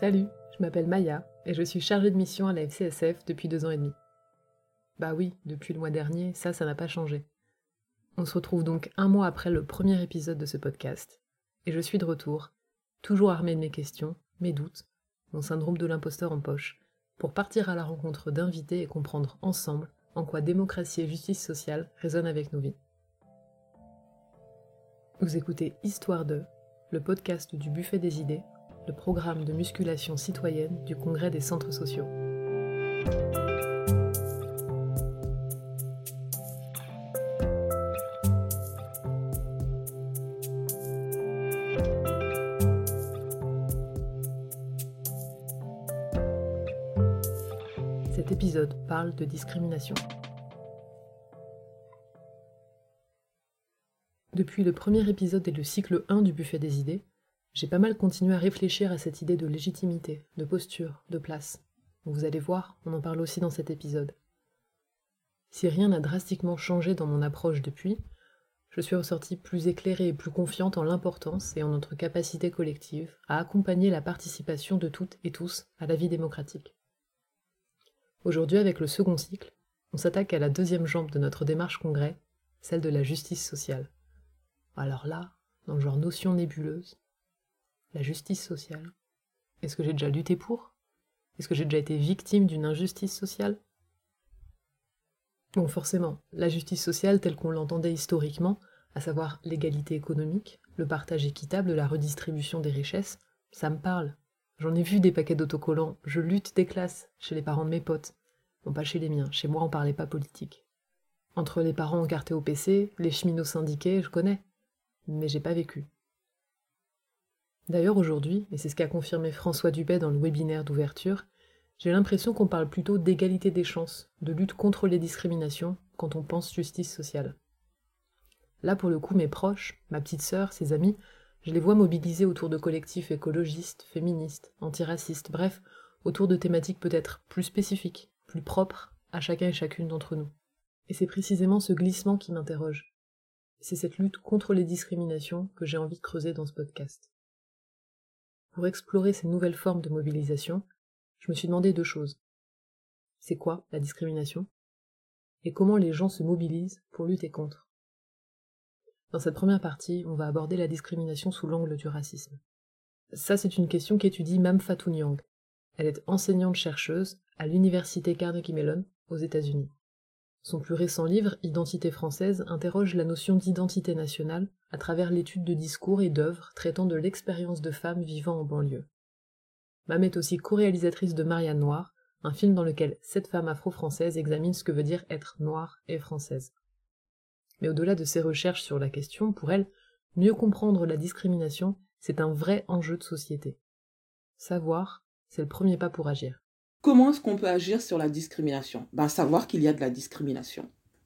Salut, je m'appelle Maya et je suis chargée de mission à la FCSF depuis 2 ans et demi. Bah oui, depuis le mois dernier, ça n'a pas changé. On se retrouve donc un mois après le premier épisode de ce podcast, et je suis de retour, toujours armée de mes questions, mes doutes, mon syndrome de l'imposteur en poche, pour partir à la rencontre d'invités et comprendre ensemble en quoi démocratie et justice sociale résonnent avec nos vies. Vous écoutez Histoire de, le podcast du Buffet des idées, le programme de musculation citoyenne du Congrès des centres sociaux. Cet épisode parle de discrimination. Depuis le premier épisode et le cycle 1 du Buffet des idées, j'ai pas mal continué à réfléchir à cette idée de légitimité, de posture, de place. Vous allez voir, on en parle aussi dans cet épisode. Si rien n'a drastiquement changé dans mon approche depuis, je suis ressortie plus éclairée et plus confiante en l'importance et en notre capacité collective à accompagner la participation de toutes et tous à la vie démocratique. Aujourd'hui, avec le second cycle, on s'attaque à la deuxième jambe de notre démarche congrès, celle de la justice sociale. Alors là, dans le genre notion nébuleuse, la justice sociale. Est-ce que j'ai déjà lutté pour ? Est-ce que j'ai déjà été victime d'une injustice sociale ? Bon, forcément, la justice sociale telle qu'on l'entendait historiquement, à savoir l'égalité économique, le partage équitable, la redistribution des richesses, ça me parle. J'en ai vu des paquets d'autocollants, je lutte des classes, chez les parents de mes potes. Bon, pas chez les miens, chez moi on parlait pas politique. Entre les parents encartés au PC, les cheminots syndiqués, je connais. Mais j'ai pas vécu. D'ailleurs aujourd'hui, et c'est ce qu'a confirmé François Dubet dans le webinaire d'ouverture, j'ai l'impression qu'on parle plutôt d'égalité des chances, de lutte contre les discriminations, quand on pense justice sociale. Là pour le coup mes proches, ma petite sœur, ses amis, je les vois mobilisés autour de collectifs écologistes, féministes, antiracistes, bref, autour de thématiques peut-être plus spécifiques, plus propres à chacun et chacune d'entre nous. Et c'est précisément ce glissement qui m'interroge. C'est cette lutte contre les discriminations que j'ai envie de creuser dans ce podcast. Pour explorer ces nouvelles formes de mobilisation, je me suis demandé 2 choses. C'est quoi la discrimination ? Et comment les gens se mobilisent pour lutter contre ? Dans cette première partie, on va aborder la discrimination sous l'angle du racisme. Ça, c'est une question qu'étudie Mam Fatou Niang. Elle est enseignante-chercheuse à l'université Carnegie Mellon aux États-Unis. Son plus récent livre, Identité française, interroge la notion d'identité nationale à travers l'étude de discours et d'œuvres traitant de l'expérience de femmes vivant en banlieue. Mam est aussi co-réalisatrice de Marianne Noire, un film dans lequel 7 femmes afro-françaises examinent ce que veut dire être noire et française. Mais au-delà de ses recherches sur la question, pour elle, mieux comprendre la discrimination, c'est un vrai enjeu de société. Savoir, c'est le premier pas pour agir. Comment est-ce qu'on peut agir sur la discrimination ? Savoir qu'il y a de la discrimination.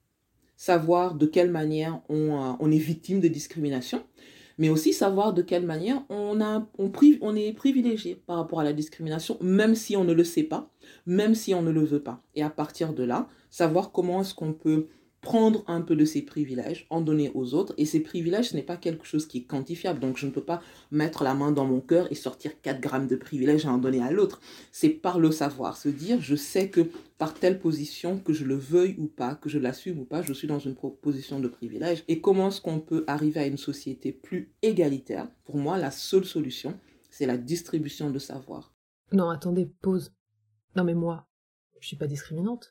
Savoir de quelle manière on est victime de discrimination, mais aussi savoir de quelle manière on est privilégié par rapport à la discrimination, même si on ne le sait pas, même si on ne le veut pas. Et à partir de là, savoir comment est-ce qu'on peut prendre un peu de ces privilèges, en donner aux autres. Et ces privilèges, ce n'est pas quelque chose qui est quantifiable. Donc, je ne peux pas mettre la main dans mon cœur et sortir 4 grammes de privilèges et en donner à l'autre. C'est par le savoir. Se dire, je sais que par telle position, que je le veuille ou pas, que je l'assume ou pas, je suis dans une position de privilège. Et comment est-ce qu'on peut arriver à une société plus égalitaire ? Pour moi, la seule solution, c'est la distribution de savoir. Non, attendez, pause. Non mais moi, je suis pas discriminante.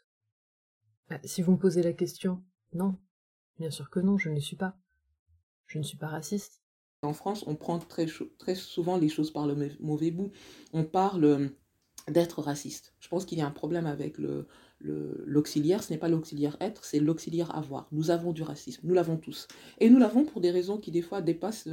Si vous me posez la question, non. Bien sûr que non, je ne le suis pas. Je ne suis pas raciste. En France, on prend très souvent les choses par le mauvais bout. On parle d'être raciste. Je pense qu'il y a un problème avec l'auxiliaire. Ce n'est pas l'auxiliaire être, c'est l'auxiliaire avoir. Nous avons du racisme, nous l'avons tous. Et nous l'avons pour des raisons qui des fois dépassent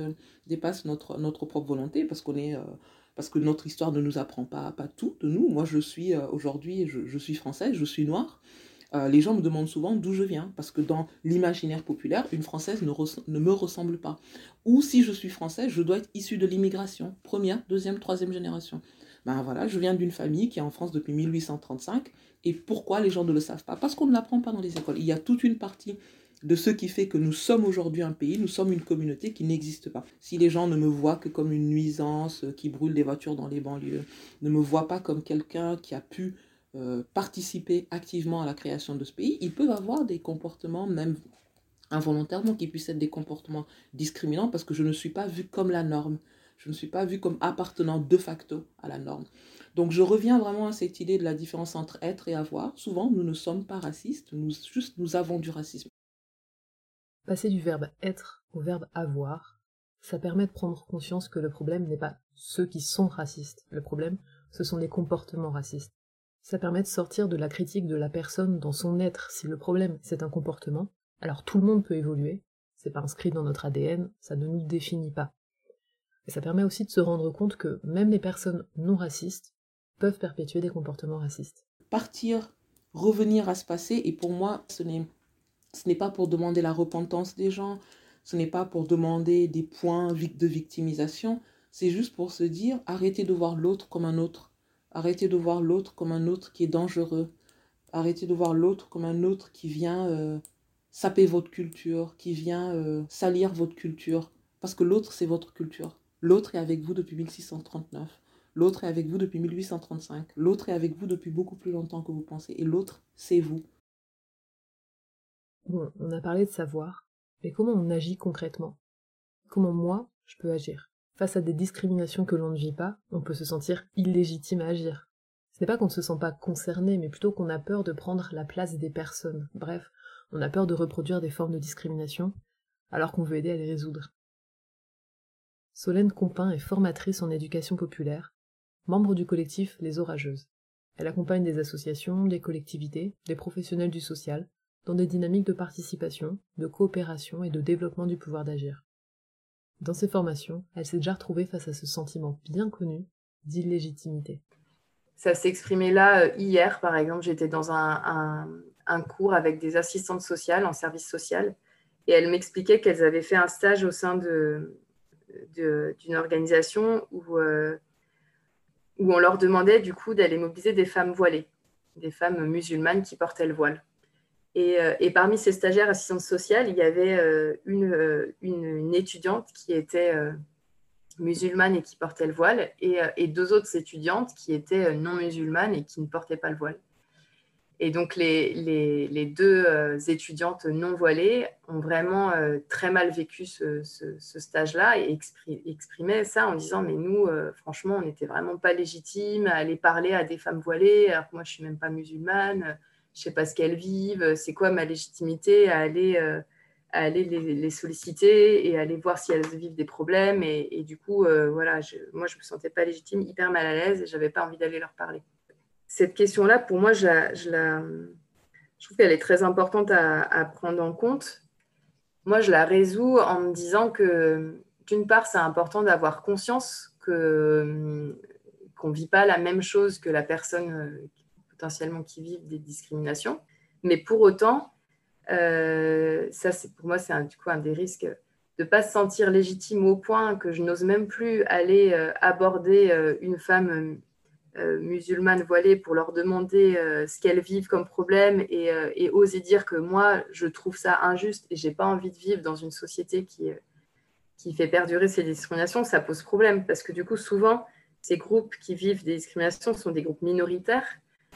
notre propre volonté, parce que notre histoire ne nous apprend pas tout de nous. Moi, je suis aujourd'hui, je suis française, je suis noire. Les gens me demandent souvent d'où je viens, parce que dans l'imaginaire populaire, une Française ne me ressemble pas. Ou si je suis française, je dois être issue de l'immigration, 1re, 2e, 3e génération. Voilà, je viens d'une famille qui est en France depuis 1835, et pourquoi les gens ne le savent pas ? Parce qu'on ne l'apprend pas dans les écoles. Il y a toute une partie de ce qui fait que nous sommes aujourd'hui un pays, nous sommes une communauté qui n'existe pas. Si les gens ne me voient que comme une nuisance qui brûle des voitures dans les banlieues, ne me voient pas comme quelqu'un qui a pu participer activement à la création de ce pays, ils peuvent avoir des comportements, même involontairement, qui puissent être des comportements discriminants parce que je ne suis pas vue comme la norme. Je ne suis pas vue comme appartenant de facto à la norme. Donc je reviens vraiment à cette idée de la différence entre être et avoir. Souvent, nous ne sommes pas racistes, nous avons du racisme. Passer du verbe être au verbe avoir, ça permet de prendre conscience que le problème n'est pas ceux qui sont racistes. Le problème, ce sont les comportements racistes. Ça permet de sortir de la critique de la personne dans son être. Si le problème, c'est un comportement, alors tout le monde peut évoluer. C'est pas inscrit dans notre ADN, ça ne nous définit pas. Et ça permet aussi de se rendre compte que même les personnes non racistes peuvent perpétuer des comportements racistes. Partir, revenir à ce passé, et pour moi, ce n'est pas pour demander la repentance des gens, ce n'est pas pour demander des points de victimisation, c'est juste pour se dire, arrêtez de voir l'autre comme un autre, arrêtez de voir l'autre comme un autre qui est dangereux, arrêtez de voir l'autre comme un autre qui vient saper votre culture, qui vient salir votre culture, parce que l'autre, c'est votre culture. L'autre est avec vous depuis 1639, l'autre est avec vous depuis 1835, l'autre est avec vous depuis beaucoup plus longtemps que vous pensez, et l'autre, c'est vous. Bon, on a parlé de savoir, mais comment on agit concrètement? Comment moi, je peux agir? Face à des discriminations que l'on ne vit pas, on peut se sentir illégitime à agir. Ce n'est pas qu'on ne se sent pas concerné, mais plutôt qu'on a peur de prendre la place des personnes. Bref, on a peur de reproduire des formes de discrimination, alors qu'on veut aider à les résoudre. Solène Compin est formatrice en éducation populaire, membre du collectif Les Orageuses. Elle accompagne des associations, des collectivités, des professionnels du social, dans des dynamiques de participation, de coopération et de développement du pouvoir d'agir. Dans ses formations, elle s'est déjà retrouvée face à ce sentiment bien connu d'illégitimité. Ça s'est exprimé là hier, par exemple, j'étais dans un cours avec des assistantes sociales en service social et elles m'expliquaient qu'elles avaient fait un stage au sein d'une organisation où on leur demandait du coup d'aller mobiliser des femmes voilées, des femmes musulmanes qui portaient le voile. Et parmi ces stagiaires assistantes sociales, il y avait une étudiante qui était musulmane et qui portait le voile, et deux autres étudiantes qui étaient non musulmanes et qui ne portaient pas le voile. Et donc, les deux étudiantes non voilées ont vraiment très mal vécu ce stage-là et exprimaient ça en disant « Mais nous, franchement, on n'était vraiment pas légitimes à aller parler à des femmes voilées, alors que moi, je ne suis même pas musulmane. Je ne sais pas ce qu'elles vivent, c'est quoi ma légitimité à aller les solliciter et aller voir si elles vivent des problèmes. » Et du coup, voilà, moi, je ne me sentais pas légitime, hyper mal à l'aise et je n'avais pas envie d'aller leur parler. Cette question-là, pour moi, je trouve qu'elle est très importante à prendre en compte. Moi, je la résous en me disant que, d'une part, c'est important d'avoir conscience qu'on ne vit pas la même chose que la personne potentiellement qui vit des discriminations. Mais pour autant, ça, pour moi, c'est du coup un des risques de ne pas se sentir légitime au point que je n'ose même plus aller aborder une femme musulmanes voilées pour leur demander ce qu'elles vivent comme problème et oser dire que moi, je trouve ça injuste et je n'ai pas envie de vivre dans une société qui fait perdurer ces discriminations, ça pose problème parce que du coup, souvent, ces groupes qui vivent des discriminations sont des groupes minoritaires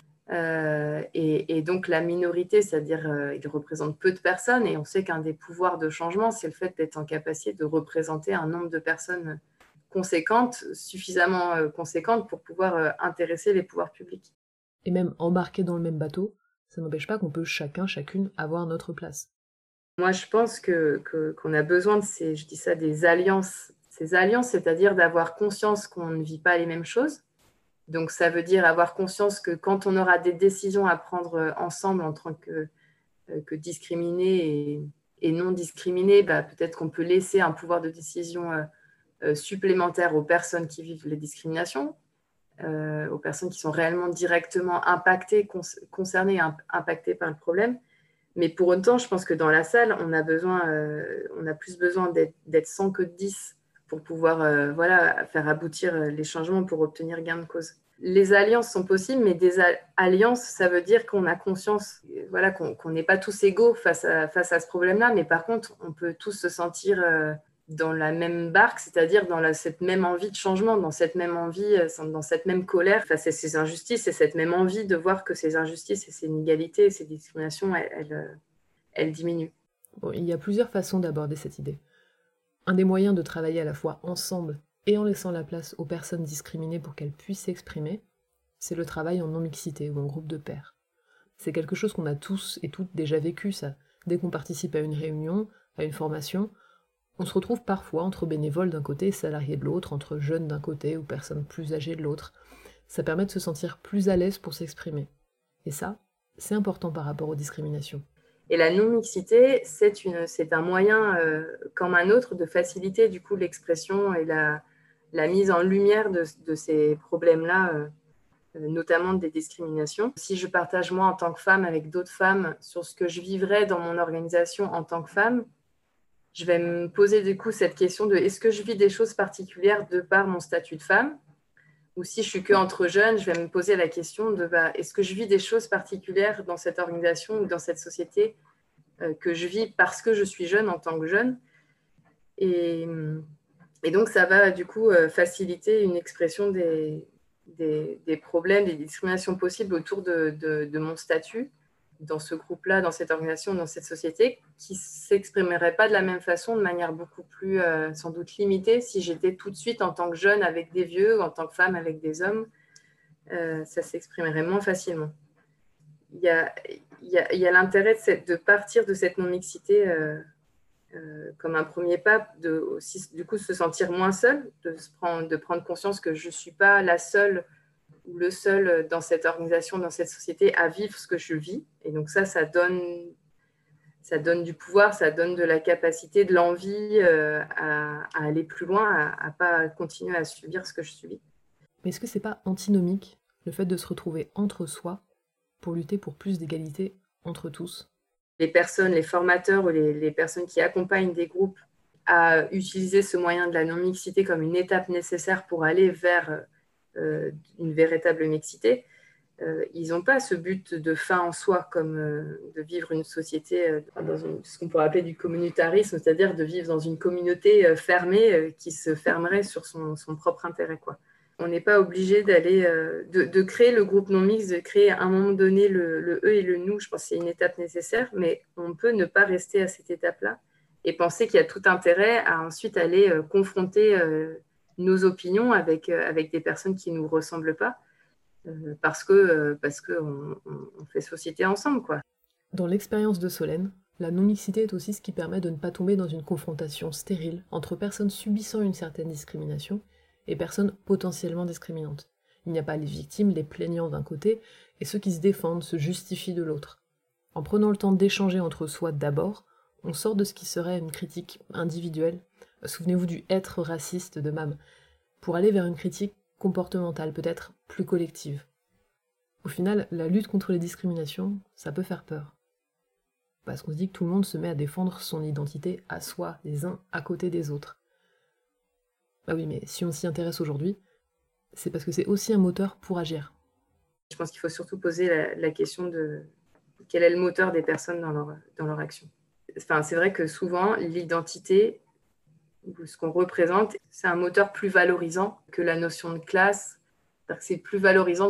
et donc la minorité, c'est-à-dire ils représentent peu de personnes et on sait qu'un des pouvoirs de changement, c'est le fait d'être en capacité de représenter un nombre de personnes suffisamment conséquente pour pouvoir intéresser les pouvoirs publics. Et même embarquer dans le même bateau, ça n'empêche pas qu'on peut chacune avoir notre place. Moi, je pense qu'on a besoin de des alliances. Ces alliances, c'est-à-dire d'avoir conscience qu'on ne vit pas les mêmes choses. Donc, ça veut dire avoir conscience que quand on aura des décisions à prendre ensemble en tant que discriminés et non discriminés, peut-être qu'on peut laisser un pouvoir de décision supplémentaire aux personnes qui vivent les discriminations, aux personnes qui sont réellement directement impactées, concernées, impactées par le problème. Mais pour autant, je pense que dans la salle, on a plus besoin d'être 100 que de 10 pour pouvoir faire aboutir les changements pour obtenir gain de cause. Les alliances sont possibles, mais des alliances, ça veut dire qu'on a conscience, voilà, qu'on n'est pas tous égaux face à ce problème-là, mais par contre, on peut tous se sentir dans la même barque, c'est-à-dire dans cette même envie de changement, dans cette même envie, dans cette même colère face à ces injustices et cette même envie de voir que ces injustices et ces inégalités et ces discriminations, elles diminuent. Bon, il y a plusieurs façons d'aborder cette idée. Un des moyens de travailler à la fois ensemble et en laissant la place aux personnes discriminées pour qu'elles puissent s'exprimer, c'est le travail en non-mixité ou en groupe de pairs. C'est quelque chose qu'on a tous et toutes déjà vécu, ça. Dès qu'on participe à une réunion, à une formation, on se retrouve parfois entre bénévoles d'un côté et salariés de l'autre, entre jeunes d'un côté ou personnes plus âgées de l'autre. Ça permet de se sentir plus à l'aise pour s'exprimer. Et ça, c'est important par rapport aux discriminations. Et la non-mixité, c'est un moyen, comme un autre, de faciliter du coup l'expression et la mise en lumière de ces problèmes-là, notamment des discriminations. Si je partage moi en tant que femme avec d'autres femmes sur ce que je vivrais dans mon organisation en tant que femme, je vais me poser du coup cette question de est-ce que je vis des choses particulières de par mon statut de femme ? Ou si je suis qu'entre jeunes, je vais me poser la question de est-ce que je vis des choses particulières dans cette organisation ou dans cette société que je vis parce que je suis jeune en tant que jeune. Et donc, ça va du coup faciliter une expression des problèmes, des discriminations possibles autour de mon statut dans ce groupe-là, dans cette organisation, dans cette société, qui ne s'exprimerait pas de la même façon, de manière beaucoup plus sans doute limitée, si j'étais tout de suite en tant que jeune avec des vieux, ou en tant que femme avec des hommes, ça s'exprimerait moins facilement. Il y a l'intérêt de partir de cette non-mixité comme un premier pas, aussi, du coup, se sentir moins seul, de prendre conscience que je ne suis pas la seule ou le seul dans cette organisation, dans cette société à vivre ce que je vis. Et donc ça donne du pouvoir, ça donne de la capacité, de l'envie à aller plus loin, à ne pas continuer à subir ce que je subis. Mais est-ce que c'est pas antinomique, le fait de se retrouver entre soi pour lutter pour plus d'égalité entre tous ? Les personnes, les formateurs ou les personnes qui accompagnent des groupes à utiliser ce moyen de la non-mixité comme une étape nécessaire pour aller vers une véritable mixité, ils n'ont pas ce but de fin en soi comme de vivre une société dans ce qu'on pourrait appeler du communautarisme, c'est-à-dire de vivre dans une communauté fermée qui se fermerait sur son propre intérêt, quoi. On n'est pas obligé d'aller de créer le groupe non mixte, de créer à un moment donné le eux et le nous. Je pense que c'est une étape nécessaire, mais on peut ne pas rester à cette étape-là et penser qu'il y a tout intérêt à ensuite aller confronter nos opinions avec des personnes qui ne nous ressemblent pas, parce que on fait société ensemble, quoi. Dans l'expérience de Solène, la non-mixité est aussi ce qui permet de ne pas tomber dans une confrontation stérile entre personnes subissant une certaine discrimination et personnes potentiellement discriminantes. Il n'y a pas les victimes, les plaignants d'un côté, et ceux qui se défendent, se justifient de l'autre. En prenant le temps d'échanger entre soi d'abord, on sort de ce qui serait une critique individuelle. Souvenez-vous du être raciste de Mame, pour aller vers une critique comportementale, peut-être plus collective. Au final, la lutte contre les discriminations, ça peut faire peur. Parce qu'on se dit que tout le monde se met à défendre son identité à soi, les uns à côté des autres. Bah oui, mais si on s'y intéresse aujourd'hui, c'est parce que c'est aussi un moteur pour agir. Je pense qu'il faut surtout poser la question de quel est le moteur des personnes dans leur action. Enfin, c'est vrai que souvent, l'identité, ce qu'on représente, c'est un moteur plus valorisant que la notion de classe. C'est plus valorisant de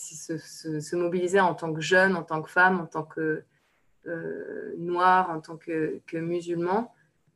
se mobiliser en tant que jeune, en tant que femme, en tant que noir, en tant que musulman.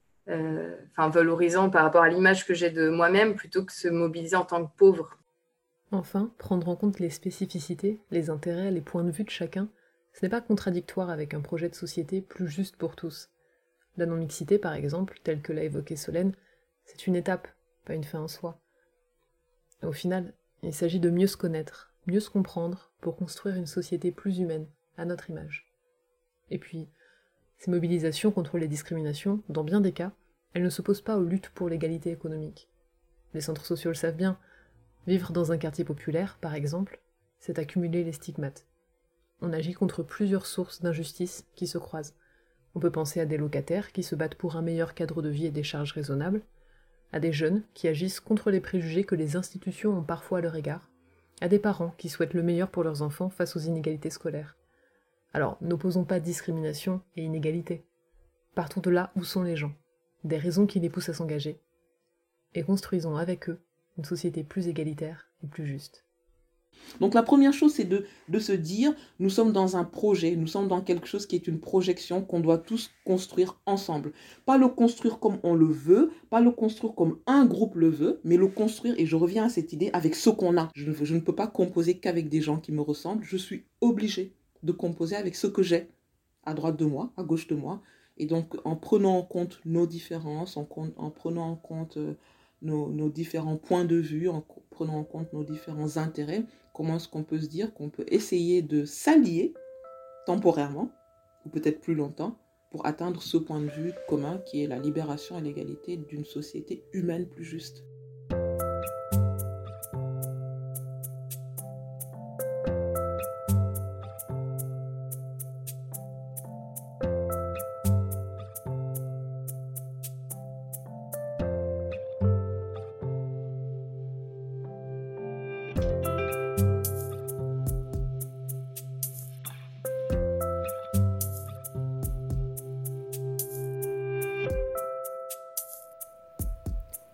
Valorisant par rapport à l'image que j'ai de moi-même plutôt que se mobiliser en tant que pauvre. Enfin, prendre en compte les spécificités, les intérêts, les points de vue de chacun, ce n'est pas contradictoire avec un projet de société plus juste pour tous. La non-mixité, par exemple, telle que l'a évoquée Solène, c'est une étape, pas une fin en soi. Au final, il s'agit de mieux se connaître, mieux se comprendre, pour construire une société plus humaine, à notre image. Et puis, ces mobilisations contre les discriminations, dans bien des cas, elles ne s'opposent pas aux luttes pour l'égalité économique. Les centres sociaux le savent bien. Vivre dans un quartier populaire, par exemple, c'est accumuler les stigmates. On agit contre plusieurs sources d'injustice qui se croisent. On peut penser à des locataires qui se battent pour un meilleur cadre de vie et des charges raisonnables, à des jeunes qui agissent contre les préjugés que les institutions ont parfois à leur égard, à des parents qui souhaitent le meilleur pour leurs enfants face aux inégalités scolaires. Alors, n'opposons pas discrimination et inégalité. Partons de là où sont les gens, des raisons qui les poussent à s'engager, et construisons avec eux une société plus égalitaire et plus juste. Donc la première chose, c'est de se dire, nous sommes dans un projet, nous sommes dans quelque chose qui est une projection qu'on doit tous construire ensemble. Pas le construire comme on le veut, pas le construire comme un groupe le veut, mais le construire, et je reviens à cette idée, avec ce qu'on a. Je ne peux pas composer qu'avec des gens qui me ressemblent, je suis obligée de composer avec ce que j'ai, à droite de moi, à gauche de moi. Et donc en prenant en compte nos différences, en prenant en compte nos différents points de vue, en prenant en compte nos différents intérêts, comment est-ce qu'on peut se dire qu'on peut essayer de s'allier temporairement, ou peut-être plus longtemps, pour atteindre ce point de vue commun qui est la libération et l'égalité d'une société humaine plus juste.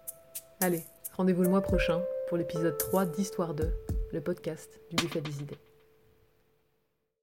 Allez, rendez-vous le mois prochain pour l'épisode 3 d'Histoire 2, le podcast du Buffet des idées.